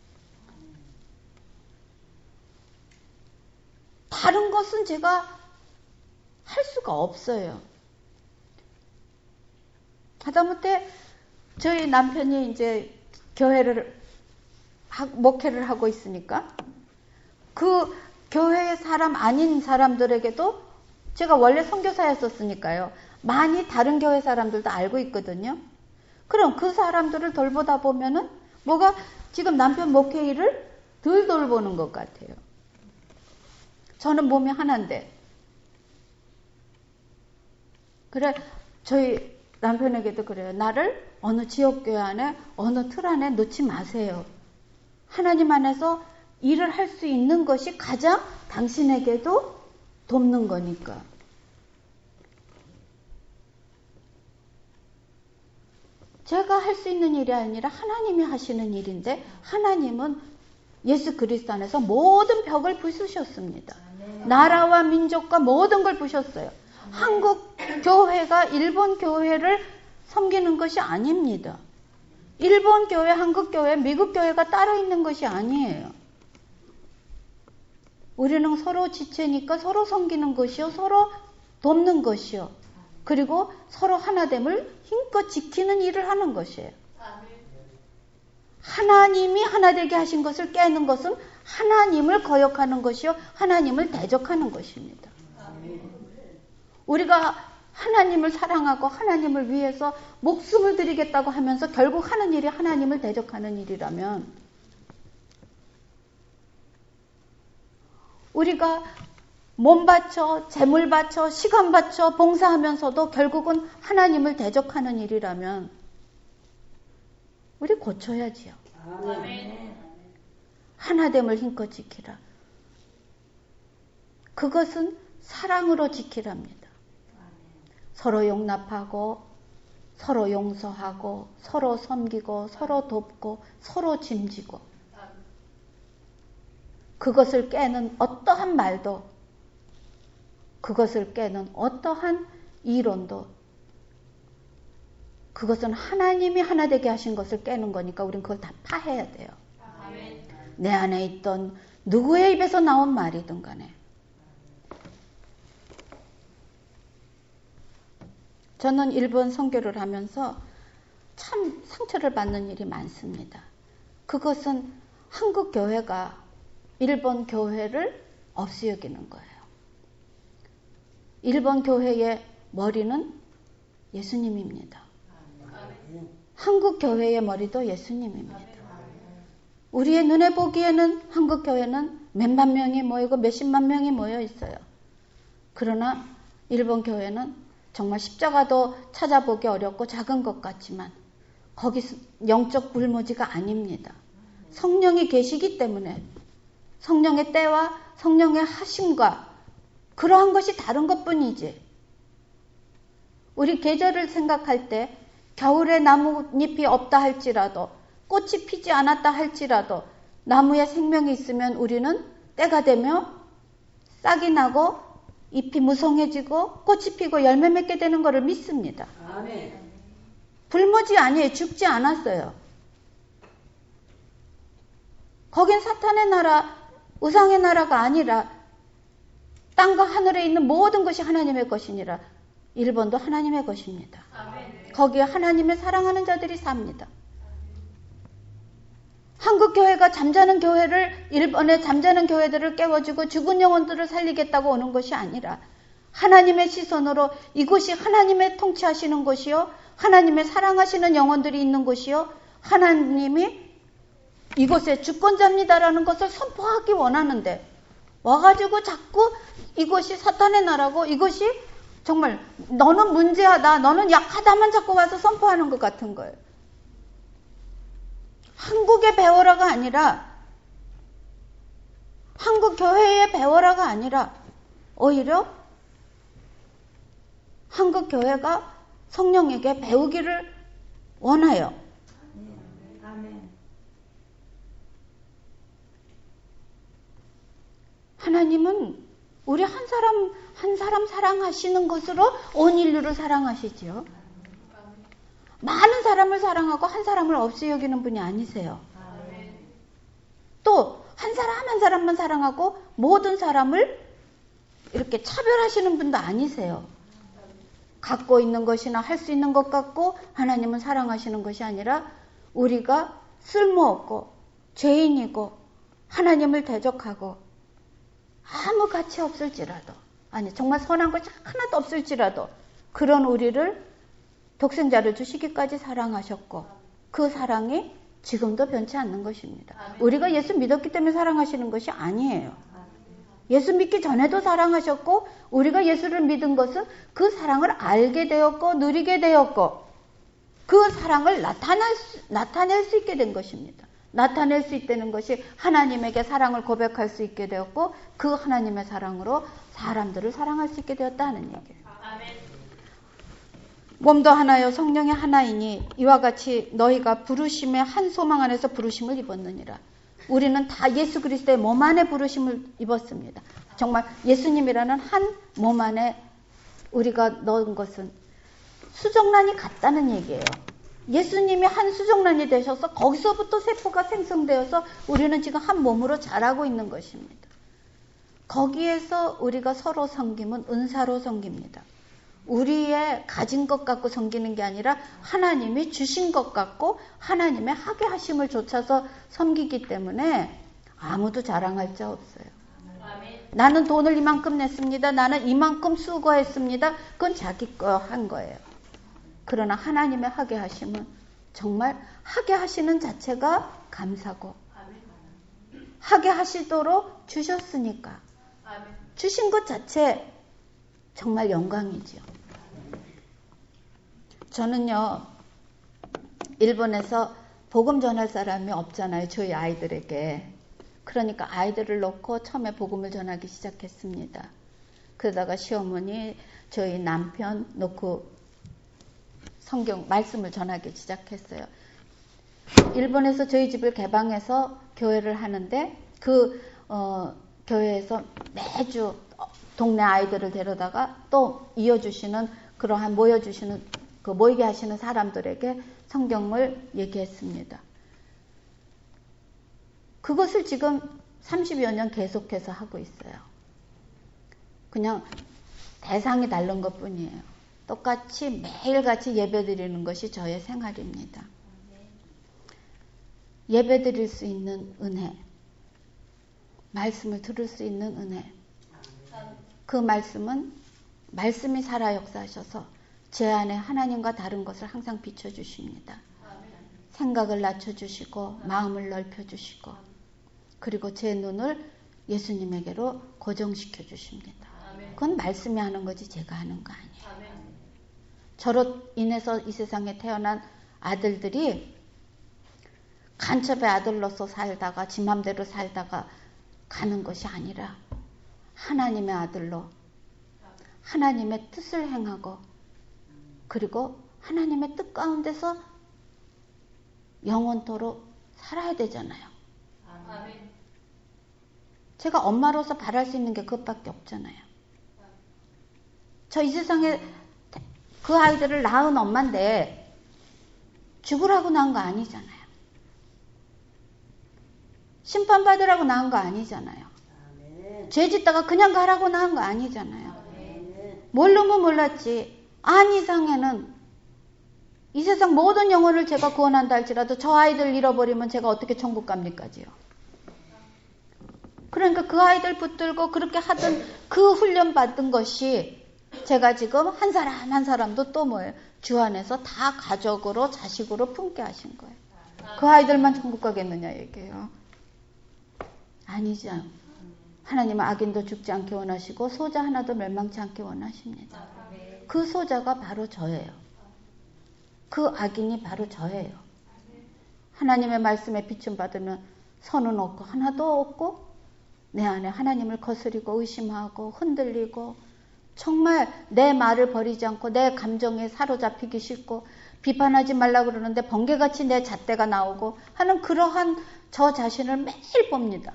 다른 것은 제가 할 수가 없어요. 하다못해 저희 남편이 이제 목회를 하고 있으니까 그 교회의 사람 아닌 사람들에게도 제가 원래 선교사였었으니까요. 많이 다른 교회 사람들도 알고 있거든요. 그럼 그 사람들을 돌보다 보면은 뭐가 지금 남편 목회 일을 덜 돌보는 것 같아요. 저는 몸이 하나인데. 그래, 저희 남편에게도 그래요. 나를 어느 지역교회 안에, 어느 틀 안에 놓지 마세요. 하나님 안에서 일을 할 수 있는 것이 가장 당신에게도 돕는 거니까. 제가 할 수 있는 일이 아니라 하나님이 하시는 일인데 하나님은 예수 그리스도 안에서 모든 벽을 부수셨습니다. 나라와 민족과 모든 걸 부셨어요. 한국 교회가 일본 교회를 섬기는 것이 아닙니다. 일본 교회, 한국 교회, 미국 교회가 따로 있는 것이 아니에요. 우리는 서로 지체니까 서로 섬기는 것이요, 서로 돕는 것이요, 그리고 서로 하나됨을 힘껏 지키는 일을 하는 것이에요. 하나님이 하나 되게 하신 것을 깨는 것은 하나님을 거역하는 것이요, 하나님을 대적하는 것입니다. 우리가 하나님을 사랑하고 하나님을 위해서 목숨을 드리겠다고 하면서 결국 하는 일이 하나님을 대적하는 일이라면 우리가 몸 바쳐, 재물 바쳐, 시간 바쳐 봉사하면서도 결국은 하나님을 대적하는 일이라면 우리 고쳐야지요. 아멘. 하나됨을 힘껏 지키라. 그것은 사랑으로 지키랍니다. 서로 용납하고 서로 용서하고 서로 섬기고 서로 돕고 서로 짐지고 그것을 깨는 어떠한 말도 그것을 깨는 어떠한 이론도 그것은 하나님이 하나 되게 하신 것을 깨는 거니까 우리는 그걸 다 파해야 돼요. 아멘. 내 안에 있던 누구의 입에서 나온 말이든 간에 저는 일본 선교를 하면서 참 상처를 받는 일이 많습니다. 그것은 한국 교회가 일본 교회를 없이 여기는 거예요. 일본 교회의 머리는 예수님입니다. 한국 교회의 머리도 예수님입니다. 우리의 눈에 보기에는 한국 교회는 몇만 명이 모이고 몇십만 명이 모여 있어요. 그러나 일본 교회는 정말 십자가도 찾아보기 어렵고 작은 것 같지만 거기 영적 불모지가 아닙니다. 성령이 계시기 때문에 성령의 때와 성령의 하심과 그러한 것이 다른 것뿐이지. 우리 계절을 생각할 때 겨울에 나뭇잎이 없다 할지라도 꽃이 피지 않았다 할지라도 나무에 생명이 있으면 우리는 때가 되면 싹이 나고 잎이 무성해지고 꽃이 피고 열매 맺게 되는 것을 믿습니다. 아멘. 불모지 아니에요. 죽지 않았어요. 거긴 사탄의 나라, 우상의 나라가 아니라 땅과 하늘에 있는 모든 것이 하나님의 것이니라. 일본도 하나님의 것입니다. 아멘. 거기에 하나님을 사랑하는 자들이 삽니다. 한국 교회가 잠자는 교회를 일본의 잠자는 교회들을 깨워주고 죽은 영혼들을 살리겠다고 오는 것이 아니라 하나님의 시선으로 이곳이 하나님의 통치하시는 곳이요, 하나님의 사랑하시는 영혼들이 있는 곳이요, 하나님이 이곳의 주권자입니다라는 것을 선포하기 원하는데 와가지고 자꾸 이것이 사탄의 나라고 이것이 정말 너는 문제하다, 너는 약하다만 자꾸 와서 선포하는 것 같은 거예요. 한국의 배워라가 아니라, 한국 교회의 배워라가 아니라 오히려 한국 교회가 성령에게 배우기를 원해요. 하나님은 우리 한 사람 사랑하시는 것으로 온 인류를 사랑하시지요. 많은 사람을 사랑하고 한 사람을 없이 여기는 분이 아니세요. 또 한 사람만 사랑하고 모든 사람을 이렇게 차별하시는 분도 아니세요. 갖고 있는 것이나 할 수 있는 것 같고 하나님은 사랑하시는 것이 아니라 우리가 쓸모없고 죄인이고 하나님을 대적하고 아무 가치 없을지라도, 아니 정말 선한 것이 하나도 없을지라도 그런 우리를 독생자를 주시기까지 사랑하셨고 그 사랑이 지금도 변치 않는 것입니다. 우리가 예수 믿었기 때문에 사랑하시는 것이 아니에요. 예수 믿기 전에도 사랑하셨고 우리가 예수를 믿은 것은 그 사랑을 알게 되었고 누리게 되었고 그 사랑을 나타낼 수 있게 된 것입니다. 나타낼 수 있다는 것이 하나님에게 사랑을 고백할 수 있게 되었고 그 하나님의 사랑으로 사람들을 사랑할 수 있게 되었다는 얘기예요. 몸도 하나요 성령이 하나이니 이와 같이 너희가 부르심의 한 소망 안에서 부르심을 입었느니라. 우리는 다 예수 그리스도의 몸 안에 부르심을 입었습니다. 정말 예수님이라는 한 몸 안에 우리가 넣은 것은 수정란이 같다는 얘기예요. 예수님이 한 수정란이 되셔서 거기서부터 세포가 생성되어서 우리는 지금 한 몸으로 자라고 있는 것입니다. 거기에서 우리가 서로 섬김은 은사로 섬깁니다. 우리의 가진 것 갖고 섬기는 게 아니라 하나님이 주신 것 갖고 하나님의 하게 하심을 좇아서 섬기기 때문에 아무도 자랑할 자 없어요. 나는 돈을 이만큼 냈습니다. 나는 이만큼 수고했습니다. 그건 자기 거 한 거예요. 그러나 하나님의 하게 하심은 정말 하게 하시는 자체가 감사고 하게 하시도록 주셨으니까 주신 것 자체 정말 영광이죠. 저는요, 일본에서 복음 전할 사람이 없잖아요. 저희 아이들에게. 그러니까 아이들을 놓고 처음에 복음을 전하기 시작했습니다. 그러다가 시어머니, 저희 남편 놓고 성경 말씀을 전하기 시작했어요. 일본에서 저희 집을 개방해서 교회를 하는데 그 교회에서 매주 동네 아이들을 데려다가 또 이어주시는 그러한 모여주시는 그 모이게 하시는 사람들에게 성경을 얘기했습니다. 그것을 지금 30여 년 계속해서 하고 있어요. 그냥 대상이 다른 것 뿐이에요. 똑같이 매일같이 예배드리는 것이 저의 생활입니다. 예배드릴 수 있는 은혜, 말씀을 들을 수 있는 은혜, 그 말씀은 말씀이 살아 역사하셔서 제 안에 하나님과 다른 것을 항상 비춰주십니다. 생각을 낮춰주시고 마음을 넓혀주시고 그리고 제 눈을 예수님에게로 고정시켜 주십니다. 그건 말씀이 하는 거지 제가 하는 거 아니에요. 저로 인해서 이 세상에 태어난 아들들이 간첩의 아들로서 살다가 지 맘대로 살다가 가는 것이 아니라 하나님의 아들로 하나님의 뜻을 행하고 그리고 하나님의 뜻 가운데서 영원토록 살아야 되잖아요. 제가 엄마로서 바랄 수 있는 게 그것밖에 없잖아요. 저 이 세상에 그 아이들을 낳은 엄마인데 죽으라고 낳은 거 아니잖아요. 심판받으라고 낳은 거 아니잖아요. 죄 짓다가 그냥 가라고 낳은 거 아니잖아요. 모르면 몰랐지. 안 이상에는 이 세상 모든 영혼을 제가 구원한다 할지라도 저 아이들 잃어버리면 제가 어떻게 천국 갑니까지요. 그러니까 그 아이들 붙들고 그렇게 하던 그 훈련 받은 것이 제가 지금 한 사람 한 사람도 또 뭐예요? 주 안에서 다 가족으로 자식으로 품게 하신 거예요. 그 아이들만 천국 가겠느냐 얘기해요. 아니죠. 하나님은 악인도 죽지 않게 원하시고 소자 하나도 멸망치 않게 원하십니다. 그 소자가 바로 저예요. 그 악인이 바로 저예요. 하나님의 말씀에 비춤받으면 선은 없고 하나도 없고 내 안에 하나님을 거스리고 의심하고 흔들리고 정말 내 말을 버리지 않고 내 감정에 사로잡히기 싫고 비판하지 말라고 그러는데 번개같이 내 잣대가 나오고 하는 그러한 저 자신을 매일 봅니다.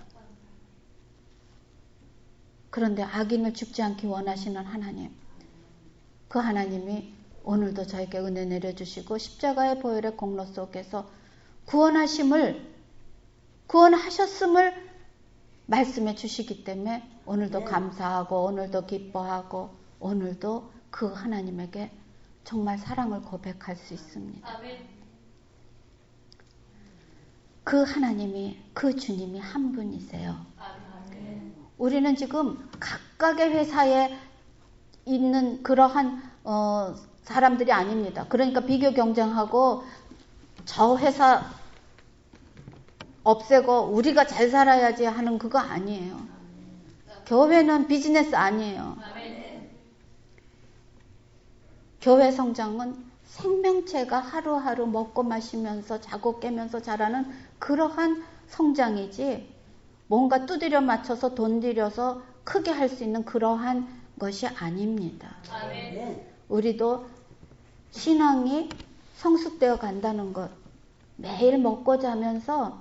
그런데 악인을 죽지 않게 원하시는 하나님, 그 하나님이 오늘도 저에게 은혜 내려주시고 십자가의 보혈의 공로 속에서 구원하셨음을 말씀해 주시기 때문에 오늘도 감사하고 오늘도 기뻐하고 오늘도 그 하나님에게 정말 사랑을 고백할 수 있습니다. 그 하나님이, 그 주님이 한 분이세요. 우리는 지금 각각의 회사에 있는 그러한 사람들이 아닙니다. 그러니까 비교 경쟁하고 저 회사 없애고 우리가 잘 살아야지 하는 그거 아니에요. 교회는 비즈니스 아니에요. 교회 성장은 생명체가 하루하루 먹고 마시면서 자고 깨면서 자라는 그러한 성장이지 뭔가 두드려 맞춰서 돈 들여서 크게 할 수 있는 그러한 것이 아닙니다. 우리도 신앙이 성숙되어 간다는 것, 매일 먹고 자면서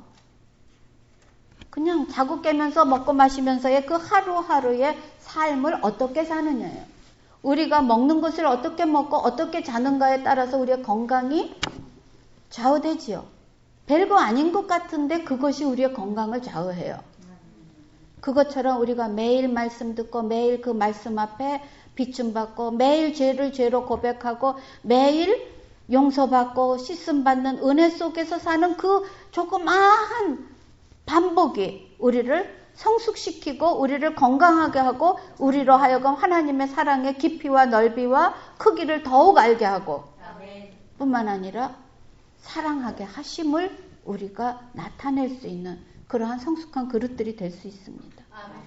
그냥 자고 깨면서 먹고 마시면서의 그 하루하루의 삶을 어떻게 사느냐예요. 우리가 먹는 것을 어떻게 먹고 어떻게 자는가에 따라서 우리의 건강이 좌우되지요. 별거 아닌 것 같은데 그것이 우리의 건강을 좌우해요. 그것처럼 우리가 매일 말씀 듣고 매일 그 말씀 앞에 비춤받고 매일 죄를 죄로 고백하고 매일 용서받고 씻음받는 은혜 속에서 사는 그 조그마한 반복이 우리를 성숙시키고 우리를 건강하게 하고 우리로 하여금 하나님의 사랑의 깊이와 넓이와 크기를 더욱 알게 하고 뿐만 아니라 사랑하게 하심을 우리가 나타낼 수 있는 그러한 성숙한 그릇들이 될 수 있습니다.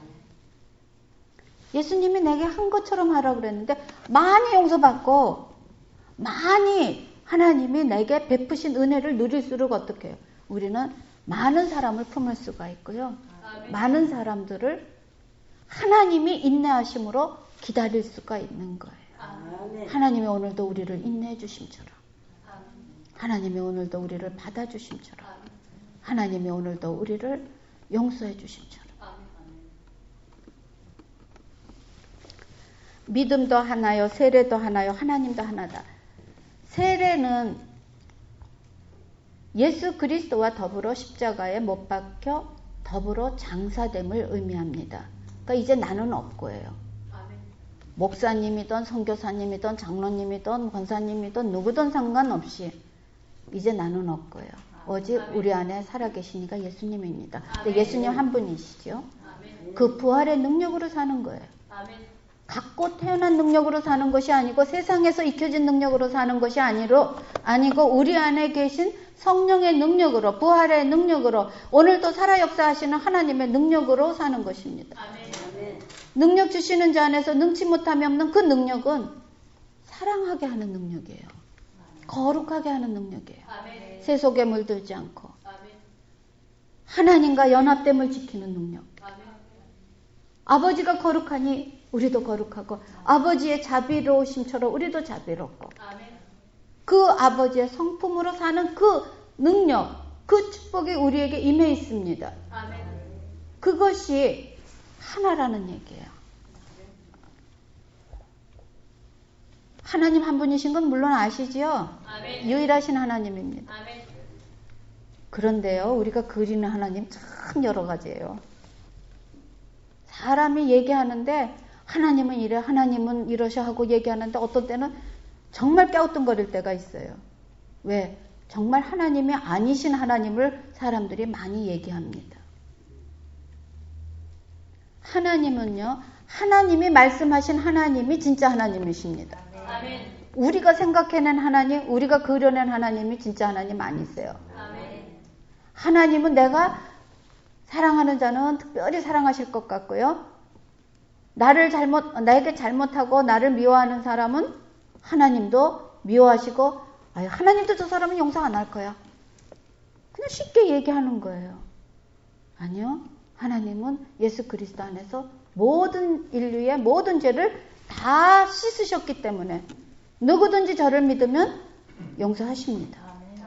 예수님이 내게 한 것처럼 하라고 그랬는데 많이 용서받고 많이 하나님이 내게 베푸신 은혜를 누릴수록 어떻게 해요? 우리는 많은 사람을 품을 수가 있고요. 많은 사람들을 하나님이 인내하심으로 기다릴 수가 있는 거예요. 하나님이 오늘도 우리를 인내해 주심처럼 하나님이 오늘도 우리를 받아주심처럼 하나님이 오늘도 우리를 용서해 주심처럼 믿음도 하나요, 세례도 하나요, 하나님도 하나다. 세례는 예수 그리스도와 더불어 십자가에 못 박혀 더불어 장사됨을 의미합니다. 그러니까 이제 나는 없고예요. 목사님이든 선교사님이든 장로님이든 권사님이든 누구든 상관없이 이제 나는 없고요. 오직 우리 안에 살아계시니까 예수님입니다. 근데 예수님 한 분이시죠. 그 부활의 능력으로 사는 거예요. 갖고 태어난 능력으로 사는 것이 아니고 세상에서 익혀진 능력으로 사는 것이 아니고 우리 안에 계신 성령의 능력으로 부활의 능력으로 오늘도 살아 역사하시는 하나님의 능력으로 사는 것입니다. 능력 주시는 자 안에서 능치 못함이 없는 그 능력은 사랑하게 하는 능력이에요. 거룩하게 하는 능력이에요. 세속에 물들지 않고 하나님과 연합됨을 지키는 능력. 아버지가 거룩하니 우리도 거룩하고 아버지의 자비로우심처럼 우리도 자비롭고 그 아버지의 성품으로 사는 그 능력, 그 축복이 우리에게 임해 있습니다. 그것이 하나라는 얘기예요. 하나님 한 분이신 건 물론 아시지요? 유일하신 하나님입니다. 그런데요, 우리가 그리는 하나님 참 여러 가지예요. 사람이 얘기하는데 하나님은 이래, 하나님은 이러셔 하고 얘기하는데 어떤 때는 정말 갸우뚱거릴 때가 있어요. 왜? 정말 하나님이 아니신 하나님을 사람들이 많이 얘기합니다. 하나님은요, 하나님이 말씀하신 하나님이 진짜 하나님이십니다. 아멘. 우리가 생각해낸 하나님, 우리가 그려낸 하나님이 진짜 하나님 아니세요. 아멘. 하나님은 내가 사랑하는 자는 특별히 사랑하실 것 같고요. 나에게 잘못하고 나를 미워하는 사람은 하나님도 미워하시고, 하나님도 저 사람은 용서 안 할 거야. 그냥 쉽게 얘기하는 거예요. 아니요. 하나님은 예수 그리스도 안에서 모든 인류의 모든 죄를 다 씻으셨기 때문에 누구든지 저를 믿으면 용서하십니다.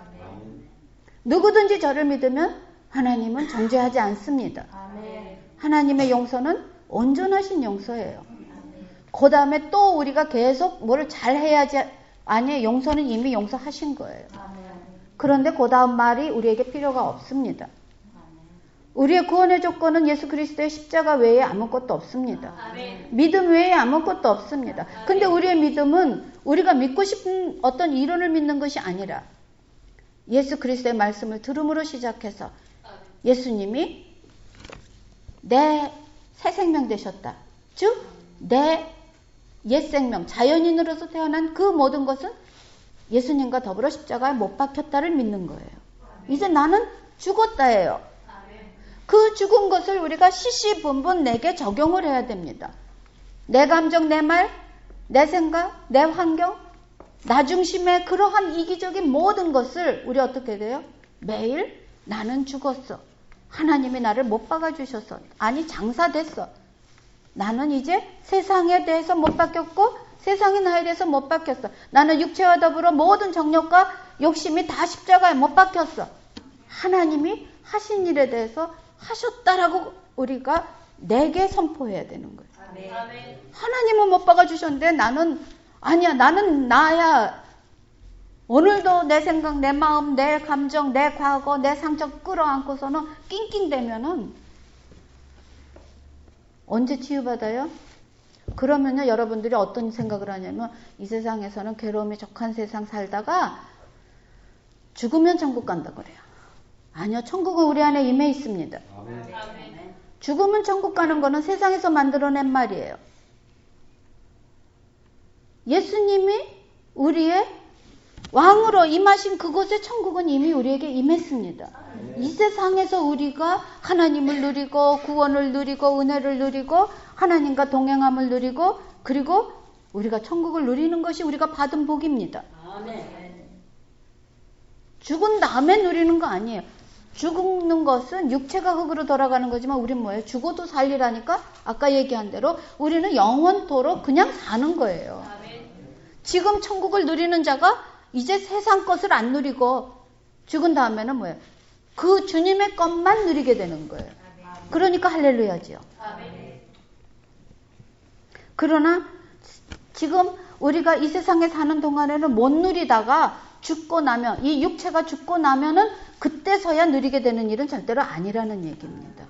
누구든지 저를 믿으면 하나님은 정죄하지 않습니다. 하나님의 용서는 온전하신 용서예요. 그 다음에 또 우리가 계속 뭐를 잘해야지, 아니, 용서는 이미 용서하신 거예요. 그런데 그 다음 말이 우리에게 필요가 없습니다. 우리의 구원의 조건은 예수 그리스도의 십자가 외에 아무것도 없습니다. 믿음 외에 아무것도 없습니다. 근데 우리의 믿음은 우리가 믿고 싶은 어떤 이론을 믿는 것이 아니라 예수 그리스도의 말씀을 들음으로 시작해서 예수님이 내 새 생명 되셨다. 즉, 내 옛 생명, 자연인으로서 태어난 그 모든 것은 예수님과 더불어 십자가에 못 박혔다를 믿는 거예요. 이제 나는 죽었다예요. 그 죽은 것을 우리가 시시분분 내게 적용을 해야 됩니다. 내 감정, 내 말, 내 생각, 내 환경, 나 중심의 그러한 이기적인 모든 것을 우리 어떻게 돼요? 매일 나는 죽었어. 하나님이 나를 못 박아주셨어. 아니, 장사됐어. 나는 이제 세상에 대해서 못 바뀌었고 세상이 나에 대해서 못 바뀌었어. 나는 육체와 더불어 모든 정욕과 욕심이 다 십자가에 못 박혔어. 하나님이 하신 일에 대해서 하셨다라고 우리가 내게 선포해야 되는 거예요. 아멘. 하나님은 못 박아주셨는데 나는 아니야. 나는 나야. 오늘도 내 생각, 내 마음, 내 감정, 내 과거, 내 상처 끌어안고서는 낑낑대면은 언제 치유받아요? 그러면요, 여러분들이 어떤 생각을 하냐면 이 세상에서는 괴로움이 족한 세상 살다가 죽으면 천국 간다 그래요. 아니요, 천국은 우리 안에 임해 있습니다. 아멘. 죽으면 천국 가는 거는 세상에서 만들어낸 말이에요. 예수님이 우리의 왕으로 임하신 그곳에 천국은 이미 우리에게 임했습니다. 이 세상에서 우리가 하나님을 누리고 구원을 누리고 은혜를 누리고 하나님과 동행함을 누리고 그리고 우리가 천국을 누리는 것이 우리가 받은 복입니다. 죽은 다음에 누리는 거 아니에요. 죽는 것은 육체가 흙으로 돌아가는 거지만 우리는 뭐예요? 죽어도 살리라니까 아까 얘기한 대로 우리는 영원토록 그냥 사는 거예요. 지금 천국을 누리는 자가 이제 세상 것을 안 누리고 죽은 다음에는 뭐예요? 그 주님의 것만 누리게 되는 거예요. 그러니까 할렐루야지요. 그러나 지금 우리가 이 세상에 사는 동안에는 못 누리다가 죽고 나면, 이 육체가 죽고 나면은 그때서야 누리게 되는 일은 절대로 아니라는 얘기입니다.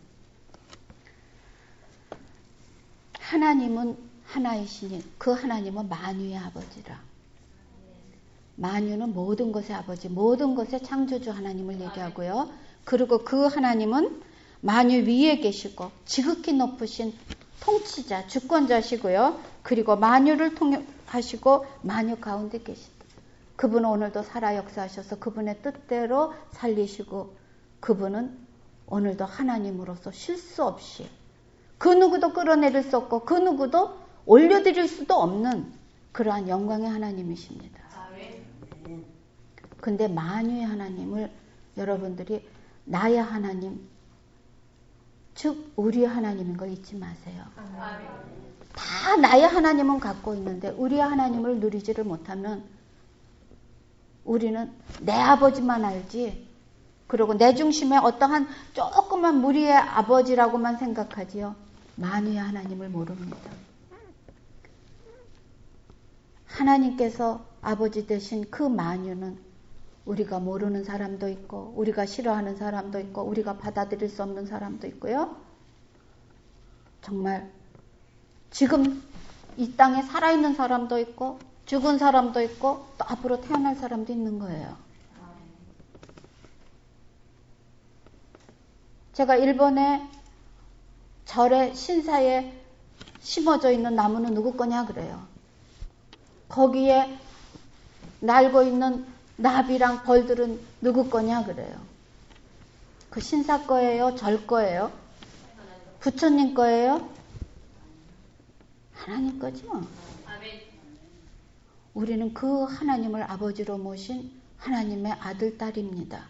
하나님은 하나이시니 그 하나님은 만유의 아버지라. 만유는 모든 것의 아버지, 모든 것의 창조주 하나님을 얘기하고요. 그리고 그 하나님은 만유 위에 계시고 지극히 높으신 통치자, 주권자시고요. 그리고 만유를 통하시고 만유 가운데 계시다. 그분은 오늘도 살아 역사하셔서 그분의 뜻대로 살리시고 그분은 오늘도 하나님으로서 실수 없이 그 누구도 끌어내릴 수 없고 그 누구도 올려드릴 수도 없는 그러한 영광의 하나님이십니다. 근데 만유의 하나님을 여러분들이 나의 하나님, 즉 우리의 하나님인 걸 잊지 마세요. 다 나의 하나님은 갖고 있는데 우리의 하나님을 누리지를 못하면 우리는 내 아버지만 알지, 그리고 내 중심에 어떠한 조그만 무리의 아버지라고만 생각하지요. 만유의 하나님을 모릅니다. 하나님께서 아버지 되신 그 만유는 우리가 모르는 사람도 있고 우리가 싫어하는 사람도 있고 우리가 받아들일 수 없는 사람도 있고요. 정말 지금 이 땅에 살아있는 사람도 있고 죽은 사람도 있고 또 앞으로 태어날 사람도 있는 거예요. 제가 일본의 절의 신사에 심어져 있는 나무는 누구 거냐 그래요. 거기에 날고 있는 나비랑 벌들은 누구 거냐 그래요. 그 신사 거예요? 절 거예요? 부처님 거예요? 하나님 거죠. 우리는 그 하나님을 아버지로 모신 하나님의 아들, 딸입니다.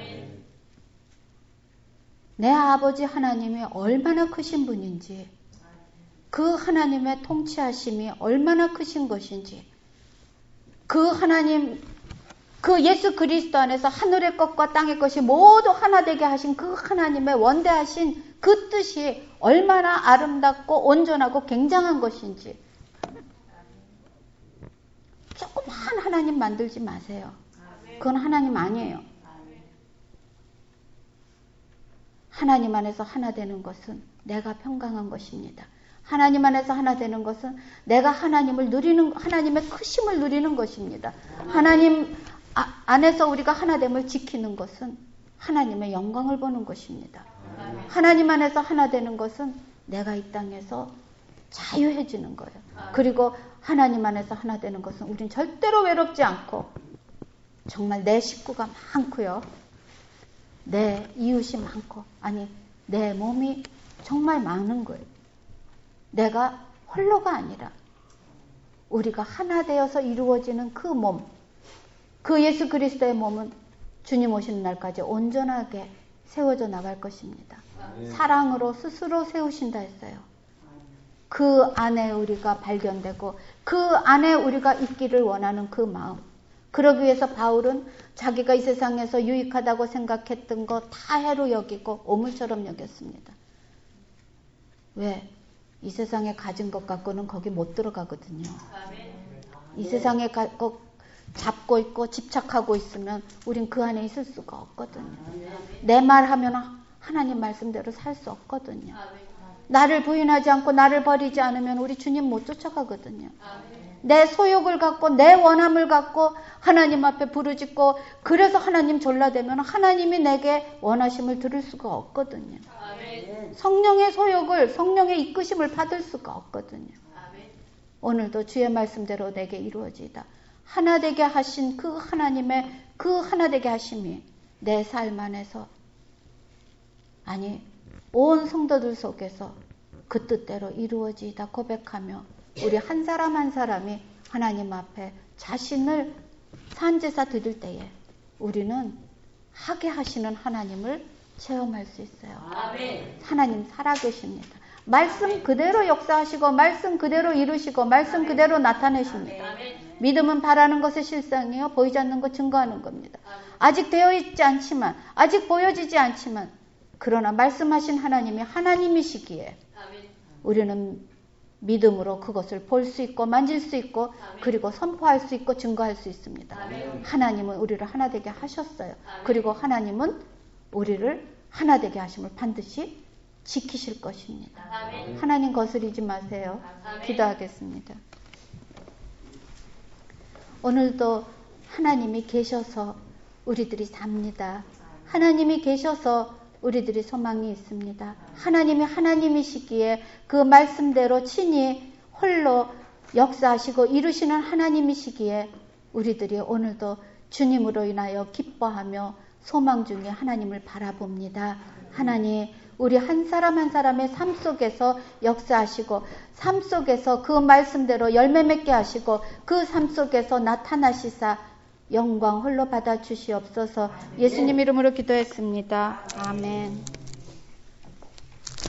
내 아버지 하나님이 얼마나 크신 분인지, 그 하나님의 통치하심이 얼마나 크신 것인지, 그 하나님, 그 예수 그리스도 안에서 하늘의 것과 땅의 것이 모두 하나 되게 하신 그 하나님의 원대하신 그 뜻이 얼마나 아름답고 온전하고 굉장한 것인지, 조그만 하나님 만들지 마세요. 그건 하나님 아니에요. 하나님 안에서 하나 되는 것은 내가 평강한 것입니다. 하나님 안에서 하나 되는 것은 내가 하나님을 누리는, 하나님의 크심을 누리는 것입니다. 하나님 안에서 우리가 하나됨을 지키는 것은 하나님의 영광을 보는 것입니다. 하나님 안에서 하나 되는 것은 내가 이 땅에서 자유해지는 거예요. 그리고 하나님 안에서 하나 되는 것은 우린 절대로 외롭지 않고 정말 내 식구가 많고요. 내 이웃이 많고, 아니 내 몸이 정말 많은 거예요. 내가 홀로가 아니라 우리가 하나 되어서 이루어지는 그 몸, 그 예수 그리스도의 몸은 주님 오시는 날까지 온전하게 세워져 나갈 것입니다. 사랑으로 스스로 세우신다 했어요. 그 안에 우리가 발견되고 그 안에 우리가 있기를 원하는 그 마음. 그러기 위해서 바울은 자기가 이 세상에서 유익하다고 생각했던 거 다 해로 여기고 오물처럼 여겼습니다. 왜? 이 세상에 가진 것 갖고는 거기 못 들어가거든요. 이 세상에 잡고 있고 집착하고 있으면 우린 그 안에 있을 수가 없거든요. 내 말하면 하나님 말씀대로 살 수 없거든요. 나를 부인하지 않고 나를 버리지 않으면 우리 주님 못 쫓아가거든요. 내 소욕을 갖고 내 원함을 갖고 하나님 앞에 부르짖고 그래서 하나님 졸라대면 하나님이 내게 원하심을 들을 수가 없거든요. 성령의 소욕을, 성령의 이끄심을 받을 수가 없거든요. 오늘도 주의 말씀대로 내게 이루어지다. 하나 되게 하신 그 하나님의 그 하나 되게 하심이 내 삶 안에서, 아니 온 성도들 속에서 그 뜻대로 이루어지다 고백하며 우리 한 사람 한 사람이 하나님 앞에 자신을 산제사 드릴 때에 우리는 하게 하시는 하나님을 체험할 수 있어요. 아멘. 하나님 살아계십니다. 말씀 그대로 역사하시고 말씀 그대로 이루시고 말씀 그대로 나타내십니다. 아멘. 믿음은 바라는 것의 실상이요 보이지 않는 것 증거하는 겁니다. 아직 되어 있지 않지만, 아직 보여지지 않지만, 그러나 말씀하신 하나님이 하나님이시기에 우리는 믿음으로 그것을 볼 수 있고 만질 수 있고 그리고 선포할 수 있고 증거할 수 있습니다. 하나님은 우리를 하나 되게 하셨어요. 그리고 하나님은 우리를 하나 되게 하심을 반드시 지키실 것입니다. 하나님 거스리지 마세요. 기도하겠습니다. 오늘도 하나님이 계셔서 우리들이 삽니다. 하나님이 계셔서 우리들이 소망이 있습니다. 하나님이 하나님이시기에 그 말씀대로 친히 홀로 역사하시고 이루시는 하나님이시기에 우리들이 오늘도 주님으로 인하여 기뻐하며 소망 중에 하나님을 바라봅니다. 하나님, 우리 한 사람 한 사람의 삶 속에서 역사하시고 삶 속에서 그 말씀대로 열매 맺게 하시고 그 삶 속에서 나타나시사 영광 홀로 받아 주시옵소서. 예수님 이름으로 기도했습니다. 아멘.